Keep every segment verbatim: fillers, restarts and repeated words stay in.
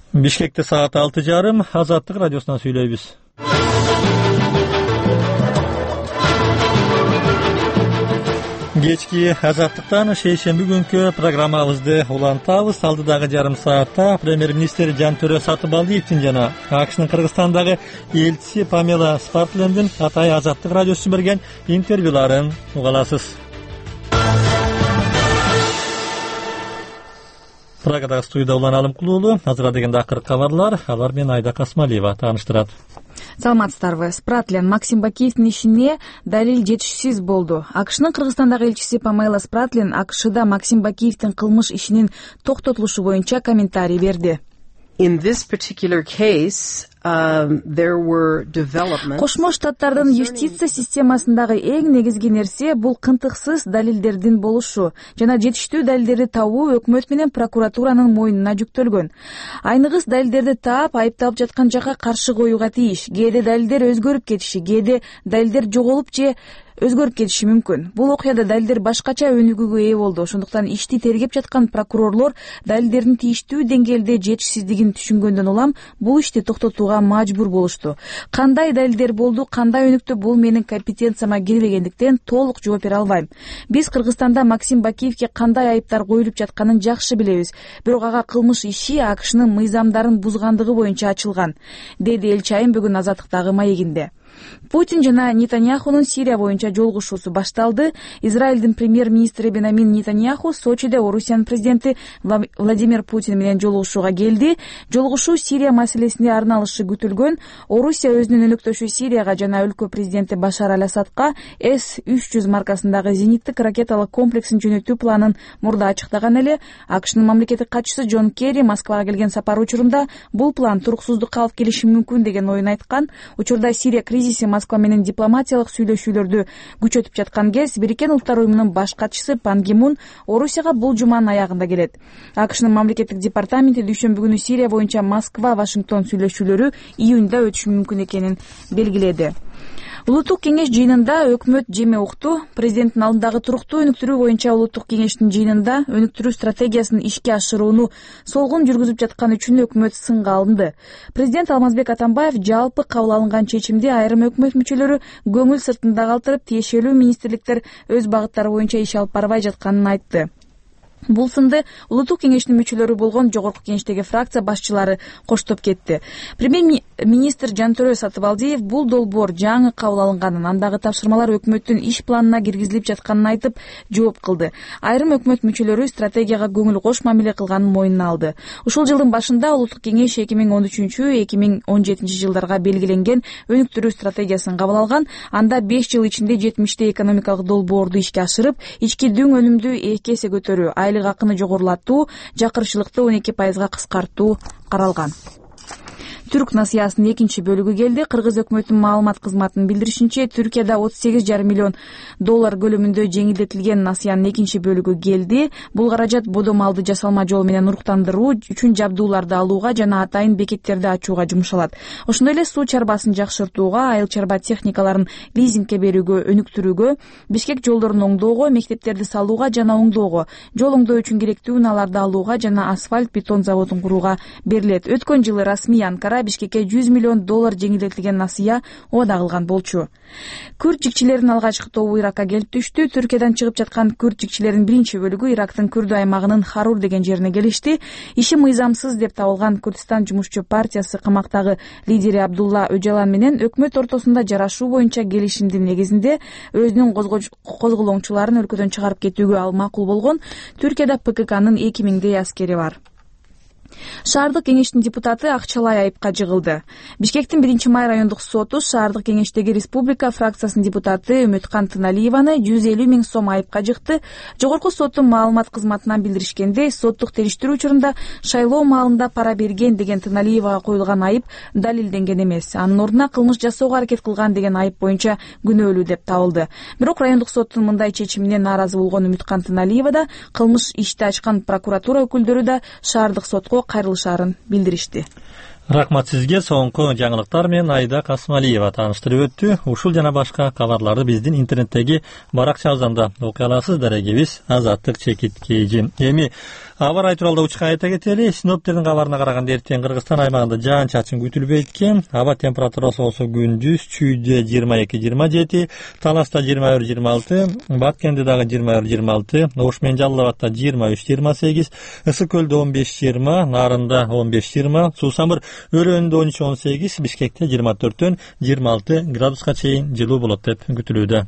Бишкекте саат алты жарым, Азаттык радиосунан сүйлөйбүз. Кечки Азаттыктан шейшемби күнкү программабызды улантабыз. Алдыдагы жарым саатта премьер-министр Жантөрө Сатыбалдиевдин жана АКШнын Кыргызстандагы элчиси Памела Спартлендин Атай Азаттык радиосу берген интервьюларын уга аласыз. Прагадагы студияда улан Алымкулуулу азырдагы акыркы кабарлар, алар менен Айда Касмалиева тааныштырат. Саламатсыздарбы. Спратлен Максим Бакиевдин ишине далил жетишсиз болду. АКШнын Кыргызстандагы элчиси Памела Спратлен АКШда Максим Бакиевдин кылмыш ишинин токтотулушу боюнча комментарий берди. In this particular case, um, there were developments. Кошмо Штаттардын юстиция системасындагы эң негизги нерсе бул кынтыксыз далилдердин болушу жана жетиштүү далилдерди табуу өкмөт менен прокуратуранын мойнуна жүктөлгөн. Айныгыс далилдерди таап, айыпталып жаткан жакка каршы коюуга тийиш. Кээде далилдер өзгөрүп кетиши, кээде далилдер жоголуп же өзгөрүп кетиши мүмкүн. Бул окуяда далилдер башкача өнүгүүгө ээ болду. Ошондуктан ишти тергеп жаткан прокурорлор далилдердин тийиштүү деңгээлде жетишсиздигин түшүнгөндөн улам бул ишти токтотууга мажбур болушту. Кандай далилдер болду, кандай өнүктү, бул менин компетенцияма кирбегендиктен толук жооп бере албайм. Биз Кыргызстанда Максим Бакиевге кандай айыптар коюлуп жатканын жакшы билебиз. Бирок ага кылмыш иши АКШнын мыйзамдарын бузгандыгы боюнча ачылган, деди Элчи Айым бүгүн Азаттыктагы маегинде. Путин жана Нетаньяхунун Сирия боюнча жолугушуусу башталды. Израилдин премьер-министри Бенамин Нетаньяху Сочиде Орусиянын президенти Владимир Путин менен жолугушууга келди. Жолугушуу Сирия маселесине арналышы күтүлгөн. Орусия өзүнүн өнөктөшү Сирияга жана өлкө президенти Башар аль-Асадка эс үч жүз маркасындагы зениттик ракеталык комплексин жөнөтүү планын мурда ачыктаган эле. АКШнын мамлекеттик катчысы Джон Керри Москвага келген сапар учурунда бул план туруксуздукка алып келиши мүмкүн деген оюн айткан. Учурда Сирия кризиси Москва менен дипломатиялык сүйлөшүүлөрдү күчөтүп жаткан кез Бириккен Улуттар уюмунун баш катчысы Пан Ги Мун Орусияга бул жуманын аягында келет. АКШнын мамлекеттик департаменти дүйшөмбү күнү Сирия боюнча Москва Вашингтон сүйлөшүүлөрү июнда өтүшү мүмкүн экенин белгиледи. Улуттук кеңеш жыйынында өкмөт жеме укту. Президенттин алдындагы туруктуу өнүктүрүү боюнча улуттук кеңештин жыйынында өнүктүрүү стратегиясын ишке ашырууну солгун жүргүзүп жаткан үчүн өкмөт сынга алынды. Президент Алмазбек Атамбаев жалпы кабыл алынган чечимди айрым өкмөт мүчөлөрү көңүл сыртында калтырып, тиешелүү министрликтер өз багыттары боюнча иш алып барбай жатканын айтты. Бул сынды улуттук кеңештин мүчөлөрү болгон жогорку кеңештеги фракция башчылары коштоп кетти. Премьер-министр Жантөрө Сатыбалдиев бул долбоор жаңы кабыл алынганын, андагы тапшырмалар өкмөттүн иш планына киргизилип жатканын айтып, жооп кылды. Айрым өкмөт мүчөлөрү стратегияга көңүл кош мамиле кылганын мойнуна алды. Ушул жылдын башында улуттук кеңеш эки миң он үчүнчү эки миң он жетинчи жылдарга белгиленген өнүктүрүү стратегиясын кабыл алган. Анда беш жыл ичинде жетимиштей экономикалык долбоорду ишке ашырып, ички дүң өнүмдү эки эсе көтөрүү, айлык акыны жогорулатуу, жакырчылыкты он эки пайызга кыскартуу каралган. Түрк насыясынын экинчи бөлүгү келди. Кыргыз өкмөтүнүн маалымат кызматынын билдиришинче, Түркияда отуз сегиз жарым миллион доллар көлөмүндө жеңилдетилген насыянын экинчи бөлүгү келди. Бул каражат бодо малды жасалма жол менен уруктандыруу үчүн жабдууларды алууга жана атайын бекеттерди ачууга жумшалат. Ошондой эле суу чарбасын жакшыртууга, айыл чарба техникаларын лизингке берүүгө, өнүктүрүүгө, Бишкек жолдорун оңдоого, мектептерди салууга жана оңдоого, жол оңдоо үчүн керектүү унааларды алууга жана асфальт бетон заводун курууга берилет. Өткөн жылы расмий Анкара Бишкекке жүз миллион доллар жеңилдетилген насыя ода кылган болчу. Күрд жикчилеринин алгачкы тобу Иракка келип түштү. Түркиядан чыгып жаткан күрд жикчилеринин биринчи бөлүгү Ирактын Күрдү аймагынын Харур деген жерине келишти. Иши мыйзамсыз деп табылган Курдистан жумушчу партиясы камактагы лидери Абдулла Өжалан менен өкмөт ортосунда жарашуу боюнча келишимдин негизинде өзүнүн козголоңчуларын өлкөдөн чыгарып кетүүгө ал макул болгон. Түркияда Пэ Ка Кнын эки миңдей аскери бар. Шаардык кеңештин депутаты акчалай айыпка жыгылды. Бишкектин биринчи май райондук соту шаардык кеңештеги республика фракциясынын депутаты Үмүткан Тыналиеваны жүз элүү миң сом айыпка жыкты. Жогорку соттун маалымат кызматынан билдиришкендей, соттук териштирүү учурунда шайлоо маалында пара берген деген Тыналиевага коюлган айып далилденген эмес. Анын ордуна кылмыш жасоого аракет кылган деген айып боюнча күнөөлүү деп табылды. Бирок райондук соттун мындай чечимине нааразы болгон Үмүткан Тыналиева да, кылмыш ишти ачкан прокуратура өкүлдөрү да шаардык сотко кайрылышаарын билдиришти. Рахмат сизге. Соңку жаңылыктар менен Айда Касмалиева тааныштырып өттү. Ушул жана башка кабарларды биздин интернеттеги баракчабыздан да окуй аласыз. Дарегибиз Азаттык чекит кейжи. Эми Аба ырайы тууралуу учка айта кетели. Синоптиктердин кабарына караганда эртең Кыргызстан аймагында жаан-чачын күтүлбөйт экен. Аба температурасы болсо күндүз Чүйдө жыйырма эки жыйырма жети, Таласта жыйырма бир жыйырма алты, Баткенде дагы жыйырма бир жыйырма алты, Ош менен Жалал Абадта жыйырма үч жыйырма сегиз, Ысык көлдө он беш жыйырма, Нарында он беш жыйырма, Суу Самыр өрөөнүндө он үч он сегиз, Бишкекте жыйырма төрттөн жыйырма алты градуска чейин жылуу болот деп күтүлүүдө.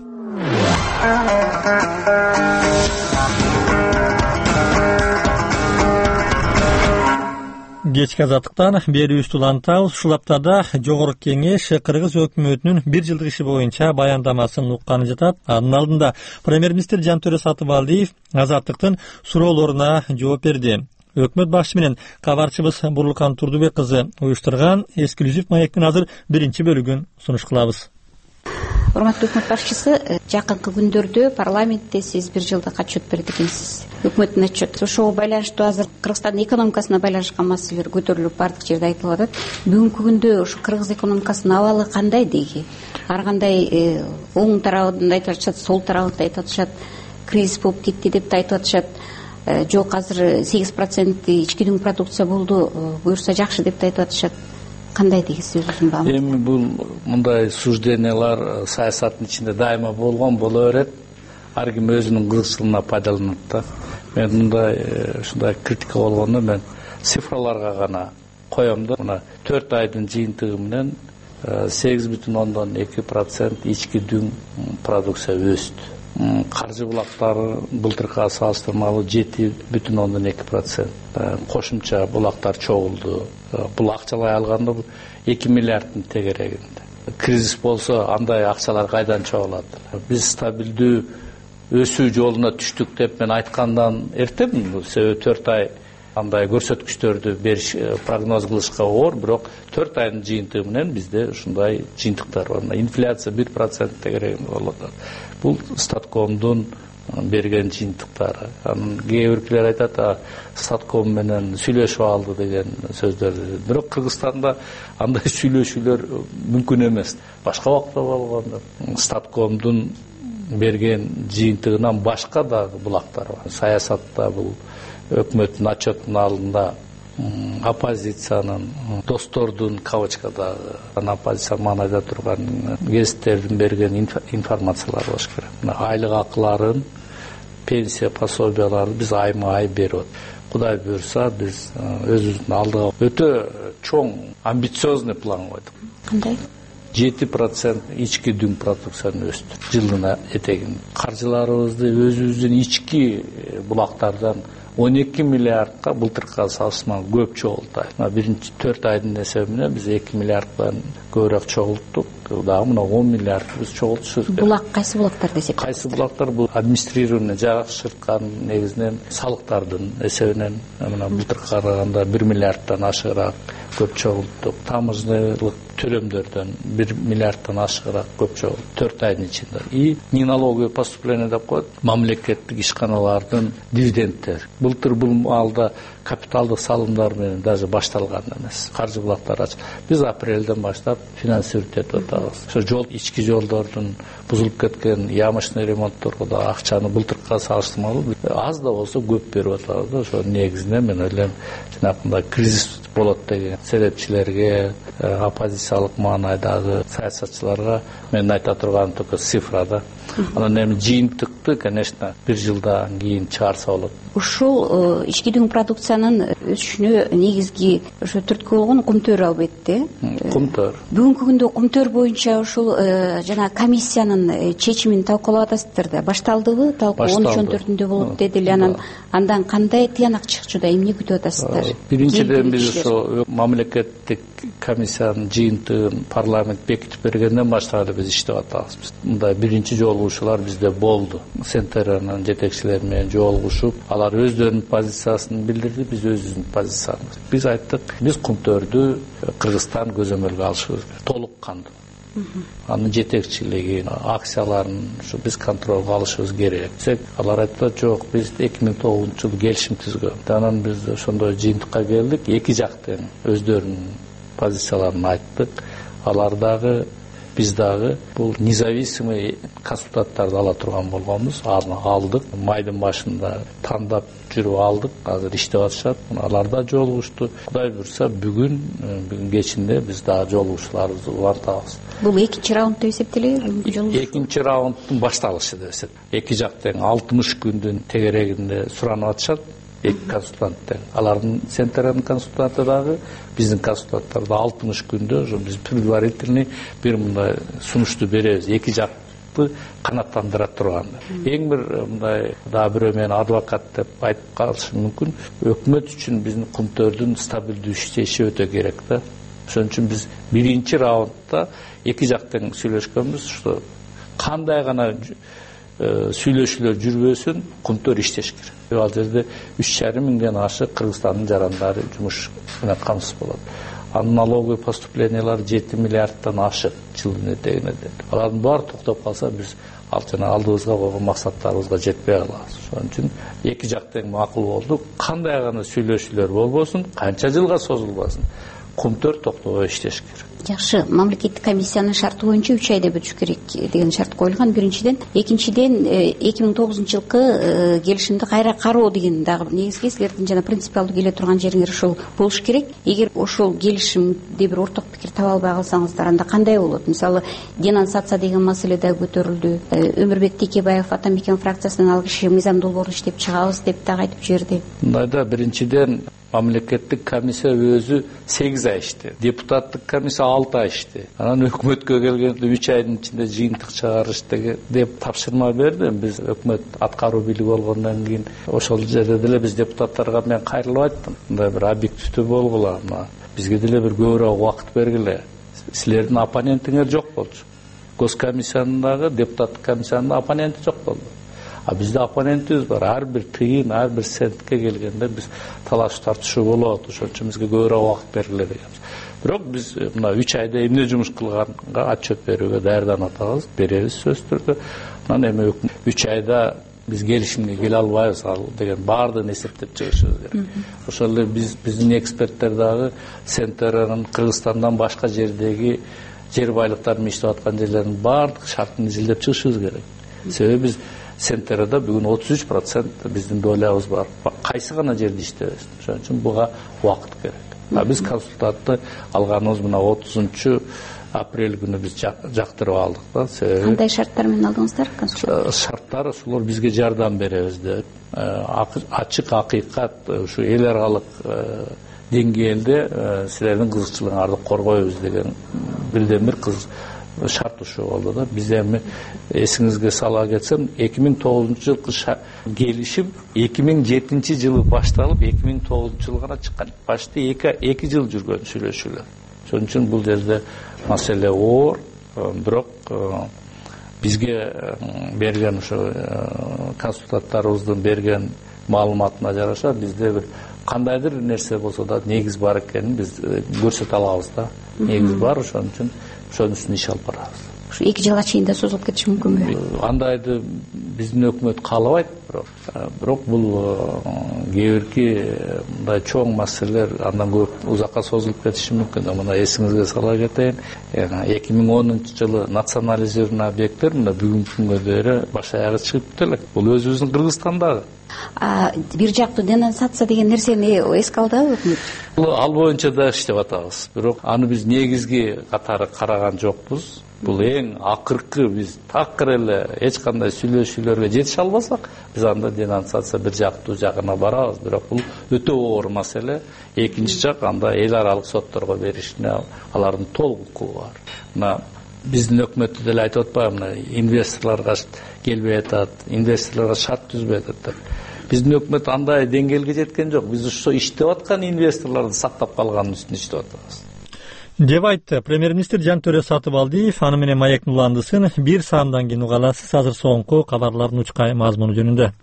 Кечки азаттыктан берүүбүздү улантабыз. Ушул аптада Жогорку Кеңеш Кыргыз өкмөтүнүн бир жылдык иши боюнча баяндамасын укканы жатат. Анын алдында премьер-министр Жантөрө Сатыбалдиев азаттыктын суроолоруна жооп берди. Өкмөт башчысы менен кабарчыбыз Бурлукан Турдубек кызы уюштурган эксклюзив маектин азыр биринчи бөлүгүн сунуш кылабыз. Урматтуу өкмөт башчысы, жакынкы күндөрдө парламентте сиз бир жылдык отчет берди экенсиз. Өкмөттүн отчету. Ошого байланыштуу азыр Кыргызстандын экономикасына байланышкан маселелер көтөрүлүп бардык жерде айтылып атат. Бүгүнкү күндө ушу кыргыз экономикасынын абалы кандай деги? Ар кандай оң тарабын айтып атышат, сол тарабын айтып атышат, кризис болуп кетти деп да айтып атышат. Жок, азыр сегиз процент ички дүң продукция болду, буюрса жакшы деп да айтып атышат. Кандай дегиз өзүңүздүн баамыңыз? Эми бул мындай суждениялар саясаттын ичинде дайыма болгон, боло берет. Ар ким өзүнүн кызыкчылыгына пайдаланат да. Мен мындай ушундай критика болгондо мен цифраларга гана коем да. Мына төрт айдын жыйынтыгы менен сегиз бүтүн ондон эки процент ички дүң продукция өстү. Каржы булактары былтыркыга салыштырмалуу жети бүтүн ондон эки процент. Кошумча булактар чогулду. Бул акчалай алганда эки миллиарддын тегерегинде. Кризис болсо андай акчалар кайдан чогулат? Биз стабилдүү өсүү жолуна түштүк деп мен айткандан эртемин. Себеби төрт ай андай көрсөткүчтөрдү бериш прогноз кылышка оор, бирок төрт айдын жыйынтыгы менен бизде ушундай жыйынтыктар бар. Инфляция бир процент тегерегинде болот. Бул Статкомдун берген жыйынтыктары. Анын кээ биркилер айтат, Статком менен сүйлөшүп алды деген сөздөрдү. Бирок Кыргызстанда андай сүйлөшүүлөр мүмкүн эмес. Башка убакта болгондо Статкомдун берген жыйынтыгынан башка дагы булактар бар. Саясатта бул өкмөттүн отчетунун алдында оппозициянын, достордун кавычкадагы оппозиция маанайда турган гезиттердин берген информациялар болуш керек. Айлык акыларын, пенсия пособияларын биз айма ай берип атат. Кудай буйрса биз өзүбүздүн алдыга өтө чоң амбициозный план койдук. Кандай? жети процент ички дүң продукцияны өстүр жылына этегин. Каржыларыбызды өзүбүздүн ички булактардан он эки миллиардка былтыркыга салыштырмалуу көп чогулту. Биринчи төрт айдын эсеби менен биз эки миллиарддан көбүрөөк чогулттук. Дагы мына он миллиард биз чогултушубуз керек. Булак кайсы булактар десек? Кайсы булактар? Бул администрирование жакшырткан негизинен салыктардын эсебинен мына былтыркыга караганда бир миллиарддан ашыгыраак көп чогулттук. Таможнялык төлөмдөрдөн бир миллиарддан ашыгыраак көп чогулттук төрт айдын ичинде. И неналоговые поступления деп коет, мамлекеттик ишканалардын дивидендтери. Былтыр бул маалда капиталдык салымдар менен даже башталган эмес. Каржы булактары ач. Биз апрелден баштап финансировать этип атабыз. Ошо жол, ички жолдордун бузулуп кеткен ямочный ремонтторго да акчаны былтыркыга салыштырмалуу аз да болсо көп берип атабыз. Ошо негизинен мен ойлойм, жанагындай кризис болот деген себепчилерге, оппозициялык маанайдагы саясатчыларга мен айта турганым только цифрада. Анан эми жыйынтыкты, конечно, бир жылдан кийин чыгарса болот. Ушул ички дүң продукциянын өсүшүнө негизги ошо түрткү болгон кумтөр албетте. Кумтөр. Бүгүнкү күндө кумтөр боюнча ушул жана комиссиянын чечимин талкуулап атасыздар да. Башталдыбы? Талкуу он үч он төртүндө болуп дедили. Анан андан кандай тыянак чыкчу да эмне күтүп атасыздар? Биринчиден биз ошо мамлекеттик комиссиянын жыйынтыгын парламент бекитип бергенден баштап биз иштеп атабыз. Мындай биринчи жолугушуулар бизде болду. Центрнын жетекчилери менен жолугушуп, алар өздөрүнүн позициясын билдирди, биз өзүбүздүн позициябызды. Биз айттык, биз кумтөрдү Кыргызстан көзөмөлгө алышыбыз керек. Толук кандуу. Анын жетекчилиги, акцияларын ушу биз контролго алышыбыз керек. Десек, алар айтты, жок, биз эки миң тогузунчу жылы келишим түзгөн. Анан биз ошондой жыйынтыкка келдик, эки жактан өздөрүнүн позицияларын айттык. Алар дагы биз дагы бул независимый консультанттарды ала турган болгонбуз. Аны алдык, майдын башында тандап жүрүп алдык. Азыр иштеп атышат. Алар да жолугушту. Кудай буйрса бүгүн бүгүн кечинде биз дагы жолугушууларыбызды улантабыз. Бул экинчи раунд деп эсептелеби? Экинчи раунддун башталышы деп эсептелет. Эки жак тең алтымыш күндүн тегерегинде суранып атышат. Эки консультант тең. Алардын центрдин консультанты дагы, биздин консультанттар да алтымыш күндө биз предварительный бир мындай сунушту беребиз. Эки жакты канаттандыра турган. Эң бир мындай дагы бирөө мен адвокат деп айтып калышы мүмкүн. Өкмөт үчүн биздин кумтөрдүн стабилдүү иштеши өтө керек да. Ошон үчүн биз биринчи раундда эки жак тең сүйлөшкөнбүз, что кандай гана сүйлөшүүлөр жүрбөсүн, кумтөр иштеш керек. Ал жерде үч жарым миңден ашык Кыргызстандын жарандары жумуш менен камсыз болот. Анын налоговый поступлениялары жети миллиардтан ашык жылдын этегине. Алардын баары токтоп калса, биз ал жана алдыбызга койгон максаттарыбызга жетпей калабыз. Ошон үчүн эки жак тең макул болду. Кандай гана сүйлөшүүлөр болбосун, канча жылга созулбасын, кумтөр токтобой иштеш керек. Жакшы, мамлекеттик комиссиянын шарты боюнча үч айда бүтүш керек деген шарт коюлган. Биринчиден, экинчиден эки миң тогузунчу жылкы келишимди кайра кароо деген дагы негизги силердин жана принципиалдуу келе турган жериңер ошол болуш керек. Эгер ошол келишимде бир орток пикир таба албай калсаңыздар, анда кандай болот? Мисалы, денонсация деген маселе да көтөрүлдү. Өмүрбек Текебаев Атамекен фракциясынан ал киши мыйзам долбоорун иштеп чыгабыз деп дагы айтып жиберди. Мындайда биринчиден мамлекеттик комиссия өзү сегиз ай ишти, депутаттык комиссия алты ай ишти. Анан өкмөткө келгенде үч айдын ичинде жыйынтык чыгарыш деп тапшырма берди. Биз өкмөт аткаруу бийлиги болгондон кийин ошол жерде деле биз депутаттарга мен кайрылып айттым. Мындай бир объективдүү болгула, бизге деле бир көбүрөөк убакыт бергиле. Силердин оппонентиңер жок болчу. Госкомиссиянын дагы, депутаттык комиссиянын да оппоненти жок болду. А бизде оппонентибиз бар. Ар бир тыйын, ар бир сентке келгенде биз талаш тартышуу болот. Ошон үчүн бизге көбүрөөк убакыт бергиле дегенбиз. Бирок биз мына үч айда эмне жумуш кылганга отчет берүүгө даярданып атабыз, беребиз сөзсүз түрдө. Анан эми үч айда биз келишимге келе албайбыз деген баардыгын эсептеп чыгышыбыз керек. Ошол эле биз биздин эксперттер дагы Центрнын Кыргызстандан башка жердеги жер байлыктарын иштеп аткан жерлердин баардык шартын изилдеп чыгышыбыз керек. Себеби биз Центрда бүгүн отуз үч процент биздин долябыз бар. Кайсы гана жерде иштебесин. Ошон үчүн буга убакыт керек. А биз консультантты алганыбыз мына отузунчу апрель күнү биз жактырып алдык да. Себеби кандай шарттар менен алдыңыздар консультант? Шарттар ошолор бизге жардам беребиз деп. Ачык акыйкат ушу эл аралык деңгээлде силердин кызыкчылыгыңарды коргойбуз деген бирден бир кыз шарт ушул болду да. Биз эми эсиңизге сала кетсем, эки миң тогузунчу жылкы келишим эки миң жетинчи жылы башталып, эки миң тогузунчу жылы гана чыккан. Башты эки жыл жүргөн сүйлөшүүлөр. Ошон үчүн бул жерде маселе оор, бирок бизге берген ошо консультанттарыбыздын берген маалыматына жараша бизде бир кандайдыр нерсе болсо да негиз бар экенин биз көрсөтө алабыз да. Негиз бар, ошон үчүн ошонун үстүнө иш алып барабыз. Ушу эки жылга чейин да созулуп кетиши мүмкүнбү? Андайды биздин өкмөт каалабайт, бирок бирок бул кээ бирки мындай чоң маселелер андан көп узакка созулуп кетиши мүмкүн. Мына эсиңизге сала кетейин, эки миң онунчу жылы национализированный объекттер мына бүгүнкү күнгө дейин баш аягы чыгып элек. Бул өзүбүздүн Кыргызстандагы. А бир жактуу денонсация деген нерсени эске алдыбы өкмөт? Ал боюнча да иштеп атабыз. Бирок аны биз негизги катары караган жокпуз. Бул эң акыркы биз такыр эле эч кандай сүйлөшүүлөргө жетише албасак, биз анда денонсация бир жактуу жагына барабыз. Бирок бул өтө оор маселе. Экинчи жак анда эл аралык сотторго беришине алардын толук укугу бар. Мына биздин өкмөттү деле айтып атпаймынбы, инвесторлорго келбей атат, инвесторлорго шарт түзбөй атат деп. Биздин өкмөт андай деңгээлге жеткен жок. Биз ошо иштеп аткан инвесторлорду сактап калганын үстүнө иштеп атабыз. Деп айтты премьер-министр Жантөре Сатыбалдиев. Аны менен маектин уландысын бир саамдан кийин угаласыз. Азыр соңку кабарлардын учкай мазмуну жөнүндө.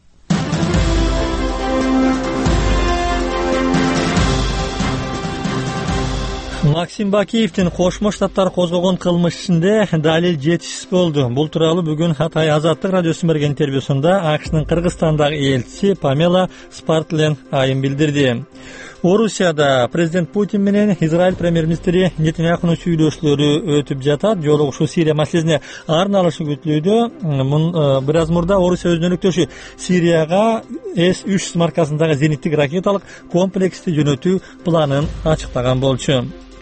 Максим Бакиевдин Кошмо Штаттар козгогон кылмыш ишинде далил жетишсиз болду. Бул тууралуу бүгүн Хатай Азаттык радиосуна берген интервьюсунда АКШнын Кыргызстандагы элчиси Памела Спартлен айым билдирди. Орусияда президент Путин менен Израиль премьер-министри Нетаньяхунун сүйлөшүүлөрү өтүп жатат. Жолугушуу Сирия маселесине арналышы күтүлүүдө. Бир аз мурда Орусия өзүнүн өнөктөшү Сирияга эс үч маркасындагы зениттик ракеталык комплексти жөнөтүү планын ачыктаган болчу.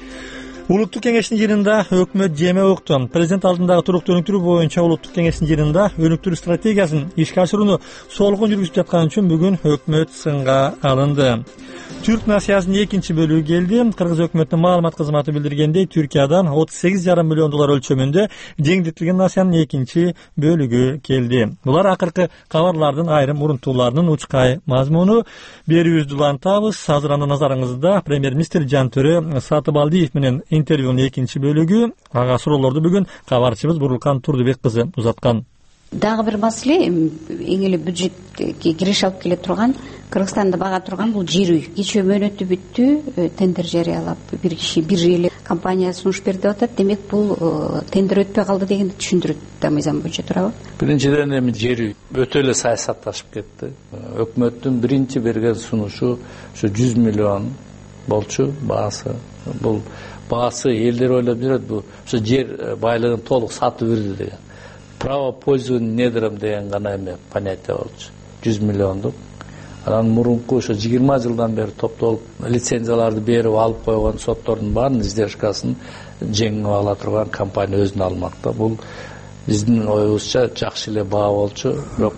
Улуттук кеңештин жыйынында өкмөт жеме укту. Президент алдындагы туруктуу өнүктүрүү боюнча Улуттук кеңештин жыйынында өнүктүрүү стратегиясын ишке ашырууну солгун жүргүзүп жаткан үчүн бүгүн өкмөт сынга алынды. Түрк насыясынын экинчи бөлүгү келди. Кыргыз өкмөтүнүн маалымат кызматы билдиргендей, Түркиядан отуз сегиз жарым миллион доллар өлчөмүндө жеңилдетилген насыянын экинчи бөлүгү келди. Булар акыркы кабарлардын айрым урунтууларынын учкай мазмуну. Берүүбүздү улантабыз. Азыр анда назарыңызда премьер-министр Жантөрө Сатыбалдиев менен интервьюнун экинчи бөлүгү. Ага суроолорду бүгүн кабарчыбыз Бурулкан Турдубек кызы узаткан. Дагы бир маселе, эң эле бюджетке кириш алып келе турган, Кыргызстанды бага турган бул жер үй. Кечээ мөөнөтү бүттү, тендер жарыялап бир киши бир эле компания сунуш берди деп атат. Демек бул тендер өтпөй калды дегенди түшүндүрөт да мыйзам боюнча, туурабы? Биринчиден эми жер үй өтө эле саясатташып кетти. Өкмөттүн биринчи берген сунушу ушу жүз миллион болчу баасы. Бул баасы элдер ойлоп жүрөт, бул ушу жер байлыгын толук сатып берди деген. Право пользования недром деген гана эме понятие болчу. жүз миллиондук. Анан мурунку ошо жыйырма жылдан бери топтолуп лицензияларды берип алып койгон соттордун баарын издержкасын жеңип ала турган компания өзүнө алмак да. Бул биздин оюбузча жакшы эле баа болчу. Бирок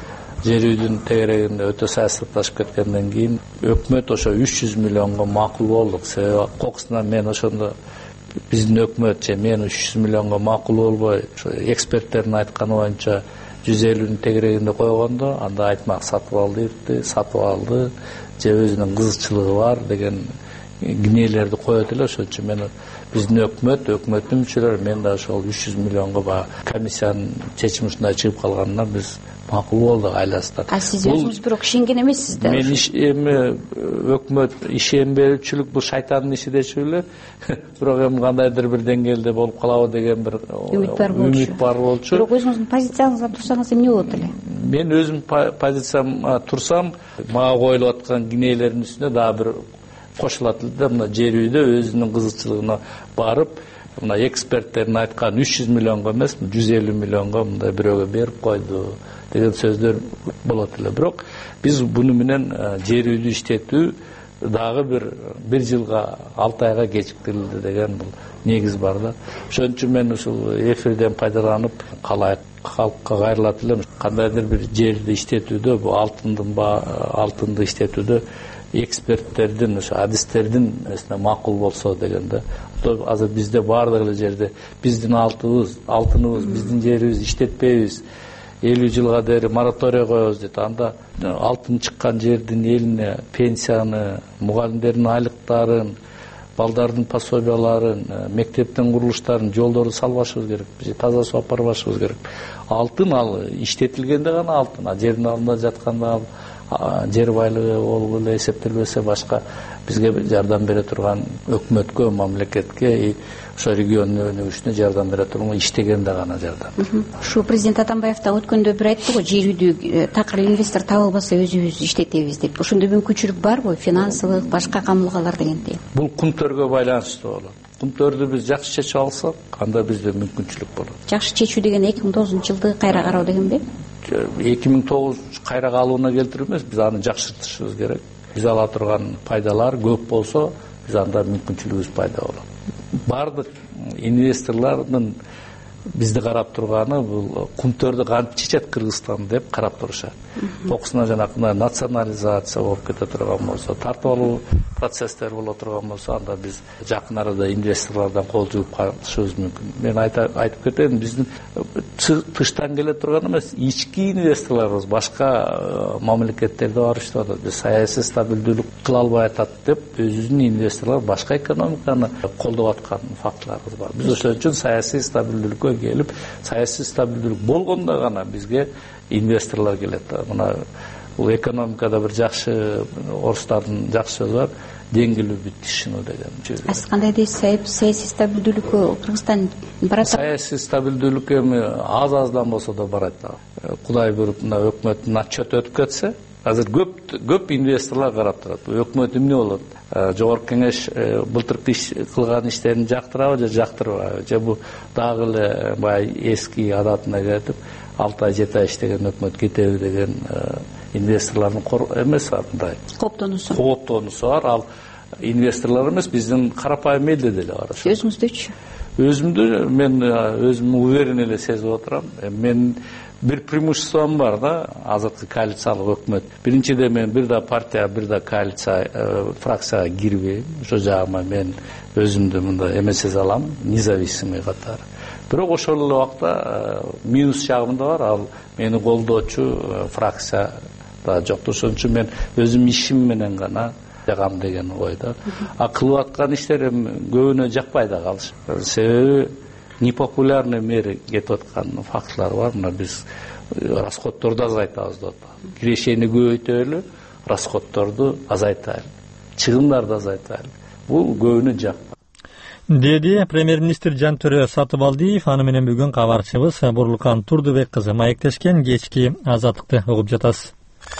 жер үйдүн тегерегинде өтө саясатташып кеткенден кийин өкмөт ошо үч жүз миллионго макул болдук. Себеби кокусунан мен ошондо биздин өкмөт же мен үч жүз миллионго макул болбой, ошо эксперттердин айтканы боюнча жүз элүүнүн тегерегинде койгондо, анда Айтмак Сатыбалдиевди сатып алды, же өзүнүн кызыкчылыгы бар деген кинелерди коет эле. Ошон үчүн мен биздин өкмөт, өкмөттүн мүчөлөрү мен да ошол үч жүз миллионго баа комиссиянын чечими ушундай чыгып калганына биз макул болдук айласыздар. А сиз өзүңүз бирок ишенген эмессиз да? Мен эми өкмөт ишенбөөчүлүк бул шайтандын иши дечү эле. Бирок эми кандайдыр бир деңгээлде болуп калабы деген бир үмүт бар болчу. Үмүт бар болчу. Бирок өзүңүздүн позицияңызга турсаңыз эмне болот эле? Мен өзүм позицияма турсам, мага коюлуп аткан кинелердин үстүнө дагы бир кошулат эле да, мына жер үйдө өзүнүн кызыкчылыгына барып, мына эксперттердин айткан үч жүз миллионго эмес, жүз элүү миллионго мындай бирөөгө берип койду деген сөздөр болот эле. Бирок биз буну менен жер үйдү иштетүү дагы бир бир жылга алты айга кечиктирилди деген бул негиз бар да. Ошон үчүн мен ушул эфирден пайдаланып калайык калкка кайрылат элем. Кандайдыр бир жерди иштетүүдө, бул алтындын алтынды иштетүүдө эксперттердин, ошо адистердин эсине макул болсо деген да. Азыр бизде баардык эле жерде биздин алтыбыз, алтыныбыз, биздин жерибиз иштетпейбиз, элүү жылга дери мораторий коебуз дейт. Анда алтын чыккан жердин элине пенсияны, мугалимдердин айлыктарын, балдардын пособияларын, мектептин курулуштарын, жолдорду салбашыбыз керек, же таза суу апарбашыбыз керек. Алтын ал иштетилгенде гана алтын, а жердин алдында жатканда жер байлыгы болуп эле эсептелбесе, башка бизге жардам бере турган өкмөткө, мамлекетке, ошо региондун өнүгүшүнө жардам бере турган иштегенде гана жардам. Ушу президент Атамбаев да өткөндө бир айтты го, жер үйдү такыр инвестор табылбаса өзүбүз иштетебиз деп. Ошондой мүмкүнчүлүк барбы, финансылык, башка камылгалар дегендей? Бул кумтөргө байланыштуу болот. Кумтөрдү биз жакшы чечип алсак, анда бизде мүмкүнчүлүк болот. Жакшы чечүү деген эки миң тогузунчу жылды кайра кароо дегенби? эки миң тогуз кайра калууна келтирүү эмес, биз аны жакшыртышыбыз керек. Биз ала турган пайдалар көп болсо, биз анда мүмкүнчүлүгүбүз пайда болот. Бардык инвесторлордун бизди карап турганы бул кумтөрдү кантип чечет Кыргызстан деп карап турушат. Кокусуна жанакындай национализация болуп кете турган болсо, тартып алуу процесстер боло турган болсо, анда биз жакын арада инвесторлордон кол жууп калышыбыз мүмкүн. Мен айтып кетейин, биздин тыштан келе турган эмес, ички инвесторлорубуз башка мамлекеттерде барышып атат. Биз саясий стабилдүүлүк кыла албай атат деп, өзүбүздүн инвесторлор башка экономиканы колдоп аткан фактыларыбыз бар. Биз ошон үчүн саясий стабилдүүлүккө келип, саясий стабилдүүлүк болгондо гана бизге инвесторлор келет. Мына бул экономикада бир жакшы орустардын жакшы сөзү бар, деңгилүү битишину деген. Сиз кандай дейсиз, саясий стабилдүүлүккө Кыргызстан барат? Саясий стабилдүүлүк эми аз-аздан болсо да барат. Кудай буйруп, мына өкмөттүн отчету өтүп кетсе, азыр көп көп инвесторлор карап турат. Өкмөт эмне болот? Жогорку кеңеш былтыркы иш кылган иштерин жактырабы же жактырбайбы? Же бу дагы эле баягы эски адатына кетип алты ай жети ай иштеген өкмөт кетеби деген инвесторлордун эмеси бар, мындай кооптонуусу. Кооптонуусу бар. Ал инвесторлор эмес, биздин карапайым элде деле бар. Өзүңүздүчү? Өзүмдү мен өзүм уверен эле сезип отурам. Мен бир преимуществом бар да, азыркы коалициялык өкмөт. Биринчиден мен бир да партия, бир да коалиция фракцияга кирбейм. Ошо жагыма мен өзүмдү мындай эме сезе алам, независимый катары. Бирок ошол эле убакта минус жагым да бар. Ал мени колдоочу фракция да жок. Ошон үчүн мен өзүм ишим менен гана жагам деген ойдо. А кылып аткан иштерим көбүнө жакпай да калыш. Себеби непопулярный мери кетип аткан фактылар бар. Мына биз расходторду азайтабыз деп атабыз. Кирешени көбөйтөлү, расходторду азайтайлы, чыгымдарды азайтайлы. Бул көбүнө жакпайт. Деди премьер-министр Жантөрө Сатыбалдиев. Аны менен бүгүн кабарчыбыз Бурлукан Турдубек кызы маектешкен. Кечки азаттыкты угуп жатасыз.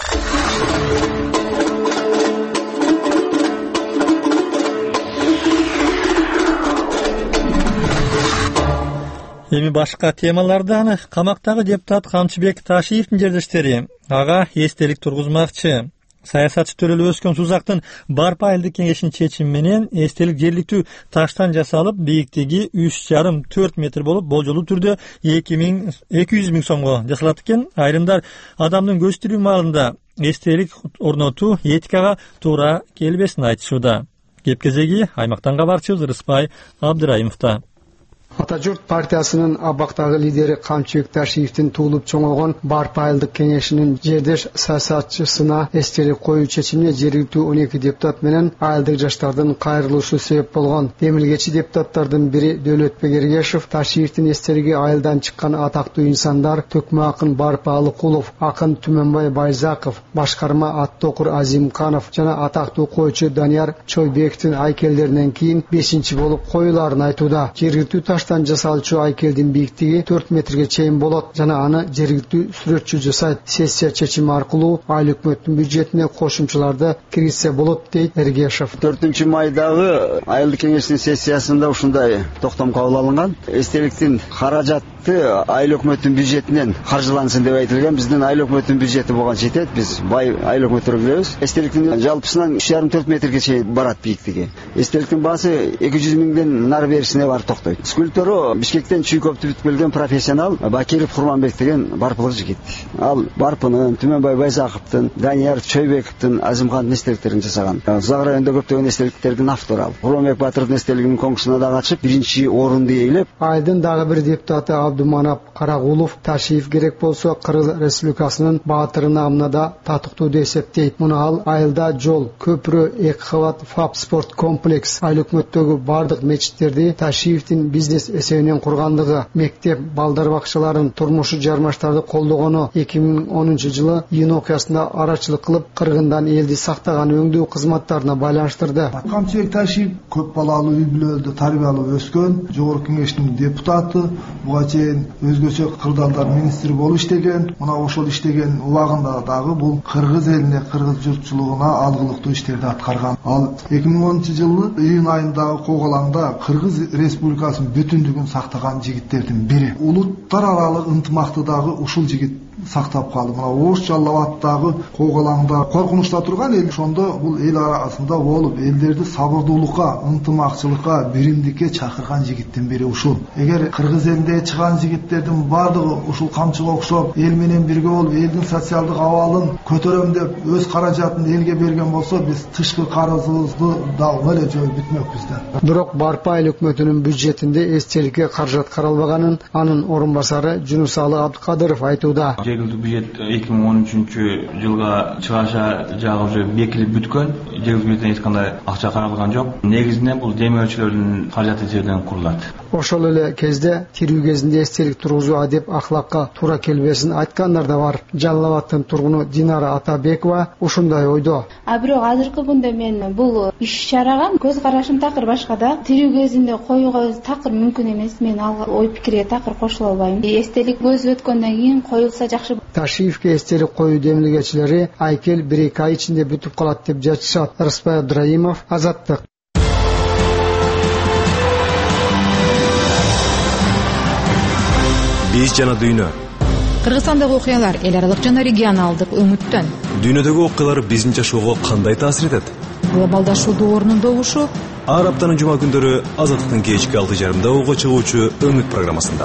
Эми башка темалардан камактагы депутат Камчыбек Ташиевдин жердештери ага эстелик тургузмакчы. Саясатчы төрөлүп өскөн Сузактын Барпа айылдык кеңешинин чечими менен эстелик жергиликтүү таштан жасалып, бийиктиги үч жарым төрт метр болуп, болжолуу түрдө эки жүз миң сомго жасалат экен. Айрымдар адамдын көз тирүү маалында эстелик орнотуу этикага туура келбесин айтышууда. Кеп кезеги аймактан кабарчыбыз Рыспай Абдырайымовда. Ата журт партиясынын абактагы лидери Камчыбек Ташиевдин туулуп чоңойгон Барпа айылдык кеңешинин жердеш саясатчысына эстелик коюу чечимине жергиликтүү он эки депутат менен айылдык жаштардын кайрылышы себеп болгон. Демилгечи депутаттардын бири Дөөлөтбек Эргешев Ташиевдин эстелиги айылдан чыккан атактуу инсандар Төкмө акын Барпа Алыкулов, акын Түмөнбай Байзаков, башкарма Аттокур Азимканов жана атактуу койчу Данияр Чойбековдин айкелдеринен кийин бешинчи болуп коюларын айтууда. Жергиликтүү таштан жасалчу айкелдин бийиктиги төрт метрге чейин болот жана аны жергиликтүү сүрөтчү жасайт. Сессия чечими аркылуу айыл өкмөттүн бюджетине кошумчаларды киргизсе болот дейт Эргешев. төртүнчү майдагы айылдык кеңештин сессиясында ушундай токтом кабыл алынган. Эстеликтин каражаты айыл өкмөттүн бюджетинен каржылансын деп айтылган. Биздин айыл өкмөттүн бюджети болгон жетет. Биз бай айыл өкмөттөргө билебиз. Эстеликтин жалпысынан үч жарым төрт метрге чейин барат бийиктиги. Эстеликтин баасы эки жүз миңден нары берисине барып токтойт. Скульптору Бишкектен Чуйковду бүтүп келген профессионал Бакиров Курманбек деген барпылык жигит. Ал Барпынын, Түмөнбай Байзаковдун, Данияр Чойбековдун, Азимкандын эстеликтерин жасаган. Заг районунда көптөгөн эстеликтердин автору ал. Курманбек Батырдын эстелигинин конкурсуна да катышып, биринчи орунду ээлеп. Айылдын дагы бир депутаты Абдуманап Карагулов Ташиев керек болсо Кыргыз Республикасынын баатыры намына да татыктуу деп эсептейт. Муну ал айылда жол, көпүрө, эки кабат ФАП спорт комплекс, айыл өкмөттөгү бардык мечиттерди Ташиевдин бизнес эсебинен кургандыгы, мектеп, балдар бакчаларын, турмушу жармаштарды колдогону, эки миң онунчу жылы июнь окуясында арачылык кылып кыргындан элди сактаган өңдөө кызматтарына байланыштырды. Камчыбек Ташиев көп балалуу үй бүлөлөрдө тарбиялап өскөн, жогорку кеңештин депутаты, буга чейин өзгөчө кырдаалдар министри болуп иштеген. Мына ошол иштеген убагында дагы бул кыргыз элине, кыргыз журтчулугуна алгылыктуу иштерди аткарган. Ал эки миң онунчу жылы июнь айындагы Коголаңда Кыргыз Республикасынын бүтүндүгүн сактаган жигиттердин бири. Улуттар аралык ынтымактыдагы ушул жигит сактап калды. Мына Ош Жалал Абадтагы Коголаңда коркунучта турган эл ошондо бул эл арасында болуп, элдерди сабырдуулукка, ынтымакчылыкка, биримдикке чакырган жигиттин бири ушул. Эгер кыргыз элинде чыган жигиттердин бардыгы ушул Камчыга окшоп, эл менен бирге болуп, элдин социалдык абалын көтөрөм деп өз каражатын элге берген болсо, биз тышкы карызыбызды дал эле жоюп бүтмөк бизден. Бирок Барпа айыл өкмөтүнүн бюджетинде эстеликке каражат каралбаганын анын орун басары Жунусалы Абдыкадыров айтууда. Жергиликтүү бюджет эки миң он үчүнчү жылга чыгаша жагы уже бекилип бүткөн. Жергиликтүү бюджеттен эч кандай акча каралган жок. Негизинен бул демөөрчүлөрдүн каражаты эсебинен курулат. Ошол эле кезде тирүү кезинде эстелик тургузуу адеп ахлакка туура келбесин айткандар да бар. Жалал Абадтын тургуну Динара Атабекова ушундай ойдо. А бирок азыркы күндө мен бул иш чарага көз карашым такыр башка да. Тирүү кезинде коюуга такыр мүмкүн эмес. Мен ал ой пикирге такыр кошула албайм. Эстелик көз өткөндөн кийин коюлса жакшы жакшы. Ташиевке эстелик коюу демилгечилери Айкел бир эки ай ичинде бүтүп калат деп жатышат. Рыспай Абдраимов, Азаттык. Биз жана дүйнө. Кыргызстандагы окуялар эл аралык жана регионалдык өңүттөн. Дүйнөдөгү окуялар биздин жашоого кандай таасир этет? Глобалдашуудун орнундогушу. Ар аптанын жума күндөрү Азаттыктын кечки алты жарымда ого чыгуучу Өңүт программасында.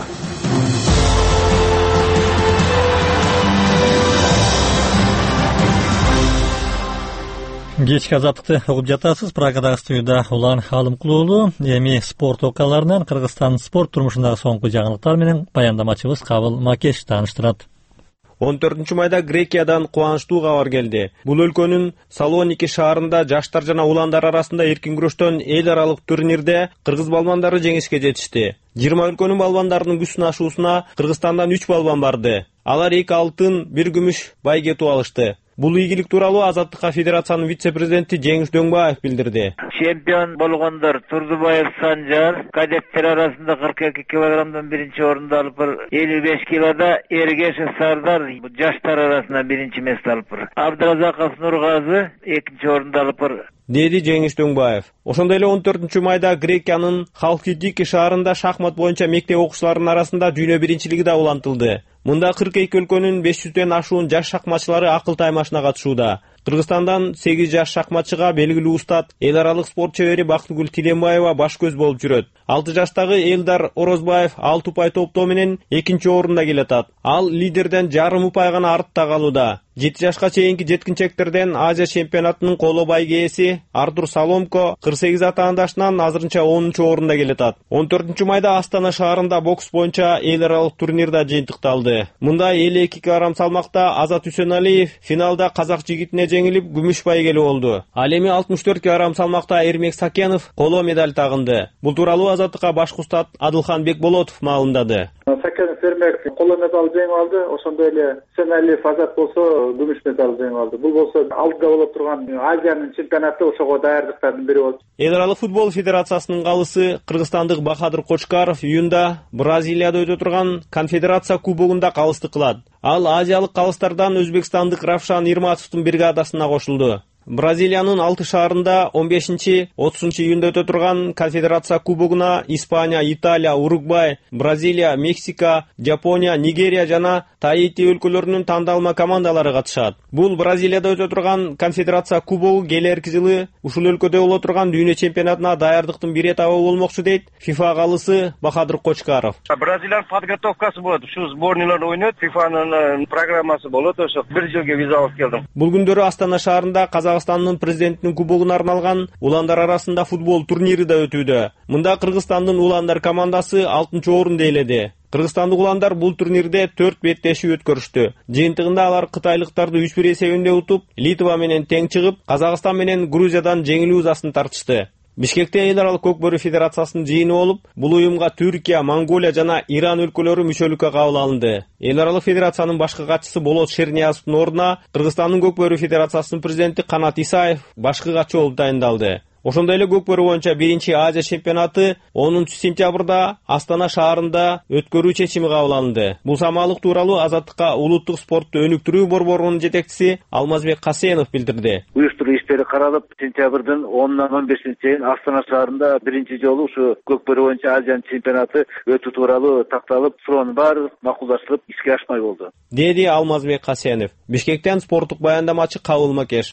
Кечки Азаттыкты угуп жатасыз. Прагадагы студияда Улан Халымкулуулу. Эми спорт окуяларынан Кыргызстандын спорт турмушундагы соңку жаңылыктар менен баяндамачыбыз Кабыл Макеш тааныштырат. он төртүнчү майда Грекиядан кубанычтуу кабар келди. Бул өлкөнүн Салоники шаарында жаштар жана уландар арасында эркин күрөштөн эл аралык турнирде кыргыз балбандары жеңишке жетишти. жыйырма өлкөнүн балбандарынын күч сынашуусуна Кыргызстандан үч балбан барды. Алар эки алтын, бир күмүш байге утуп алышты. Бул ийгилик тууралуу Азаттыкка федерациянын вице-президенти Жеңиш Дөңбаев билдирди. Чемпион болгондор Турдубаев Санжар кадеттер арасында кырк эки килограммдан биринчи орунду алып, элүү беш килода Эргешев Сардар жаштар арасында биринчи место алып, Абдыразаков Нургазы экинчи орунду алып, деди Жеңиш Дөңбаев. Ошондой эле он төртүнчү майда Грекиянын Халкидики шаарында шахмат боюнча мектеп окуучуларынын арасында дүйнө биринчилиги да улантылды. Мында кырк эки өлкөнүн беш жүздөн ашуун жаш шахматчылары акыл таймашына катышууда. Кыргызстандан сегиз жаш шахматчыга белгилүү устат, эл аралык спорт чебери Бактыгүл Тиленбаева баш көз болуп жүрөт. алты жаштагы Элдар Орозбаев алты упай топтоо менен экинчи орунда келатат. Ал лидерден жарым упай гана артта калууда. жети жашка чейинки жеткинчектерден Азия чемпионатынын коло байге ээси Артур Саломко кырк сегиз атаандашынан азырынча онунчу орунда келатат. он төртүнчү майда Астана шаарында бокс боюнча эл аралык турнирда жыйынтыкталды. Мында элүү эки килограмм салмакта Азат Үсеналиев финалда казак жигитине жеңилип күмүш байгели болду. Ал эми алтымыш төрт килограмм салмакта Эрмек Сакенов коло медаль тагынды. Бул тууралуу Азаттыкка башкы устат Адылхан Бекболотов маалымдады. Сакенов Эрмек коло медаль жеңип алды, ошондой эле Үсеналиев Азат болсо күмүш медаль жеңип алды. Бул болсо алдыда болуп турган Азиянын чемпионаты ошого даярдыктардын бири болду. Эл аралык футбол федерациясынын калысы кыргызстандык Бахадыр Кочкаров июнда Бразилияда өтө турган конфедерация кубогунда калыстык кылат. Ал азиялык калыстардан өзбекстандык Равшан Ирматовдун бригадасына кошулду. Бразилиянын алты шаарында он бешинчи отузунчу июнда өтө турган конфедерация кубогуна Испания, Италия, Уругвай, Бразилия, Мексика, Жапония, Нигерия жана Таити өлкөлөрүнүн тандалма командалары катышат. Бул Бразилияда өтө турган конфедерация кубогу келерки жылы ушул өлкөдө боло турган дүйнө чемпионатына даярдыктын бир этабы болмокчу дейт ФИФА калысы Бахадыр Кочкаров. Бразилиянын подготовкасы болот. Ушу сборныйлар ойнойт, ФИФАнын программасы болот. Ошо бир жылга виза алып келдим. Бул күндөрү Астана шаарында Казакстандын президентинин кубогуна арналган уландар арасында футбол турнири да өтүүдө. Мында Кыргызстандын уландар командасы алтынчы орунду ээледи. Кыргызстандык уландар бул турнирде төрт беттешүү өткөрүштү. Жыйынтыгында алар кытайлыктарды үч бир эсебинде утуп, Литва менен тең чыгып, Казакстан менен Грузиядан жеңилүү узасын тартышты. Бишкекте эл аралык көк бөрү федерациясынын жыйыны болуп, бул уюмга Түркия, Монголия жана Иран өлкөлөрү мүчөлүккө кабыл алынды. Эл аралык федерациянын башкы катчысы Болот Шерниязовдун ордуна Кыргызстандын көк бөрү федерациясынын президенти Канат Исаев башкы катчы болуп тайындалды. Ошондой эле көк бөрү боюнча биринчи Азия чемпионаты онунчу сентябрда Астана шаарында өткөрүү чечими кабыл алынды. Бул самалык тууралуу Азаттыкка улуттук спортту өнүктүрүү борборунун жетекчиси Алмазбек Касенов билдирди. Уюштуруу иштери каралып, сентябрдын онунан он бешине чейин Астана шаарында биринчи жолу ушу көк бөрү боюнча Азиянын чемпионаты өтүү тууралуу такталып, суроонун баары макулдашылып, ишке ашмай болду, деди Алмазбек Касенов. Бишкектен спорттук баяндамачы Кабыл Макеш.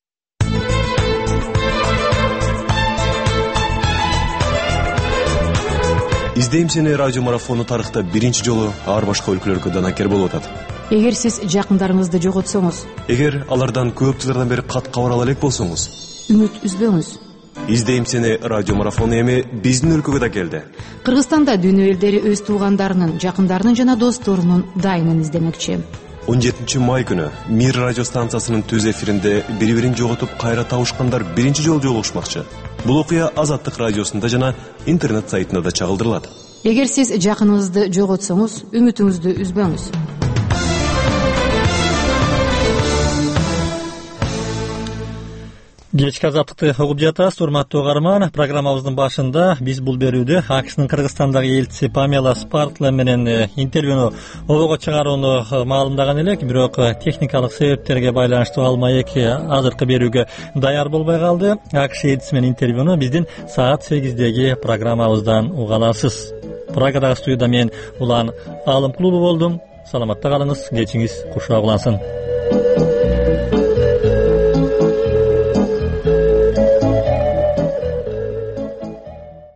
Издейм сени радио марафону тарыхта биринчи жолу ар башка өлкөлөргө данакер болуп атат. Эгер сиз жакындарыңызды жоготсоңуз, эгер алардан көп жылдардан бери кат кабар ала элек болсоңуз, үмүт үзбөңүз. Издейм сени радио марафону эми биздин өлкөгө да келди. Кыргызстанда дүйнө элдери өз туугандарынын, жакындарынын жана досторунун дайынын издемекчи. он жетинчи май күнү Мир радио станциясынын түз эфиринде бири-бирин жоготуп кайра табышкандар биринчи жолу жолугушмакчы. Бул окуя Азаттык радиосунда жана интернет сайтында да чагылдырылат. Эгер сиз жакыныңызды жоготсоңуз, үмүтүңүздү үзбөңүз. Кечки азаттыкты угуп жатасыз, урматтуу угарман. Программабыздын башында биз бул берүүдө АКШнын Кыргызстандагы элчиси Памела Спартла менен интервьюну обого чыгарууну маалымдаган элек, бирок техникалык себептерге байланыштуу ал маек азыркы берүүгө даяр болбой калды. АКШ элчиси менен интервьюну биздин саат сегиздеги программабыздан уга аласыз. Прагадагы студияда мен Улан Алымкулуу болдум. Саламатта калыңыз, кечиңиз кушак улансын.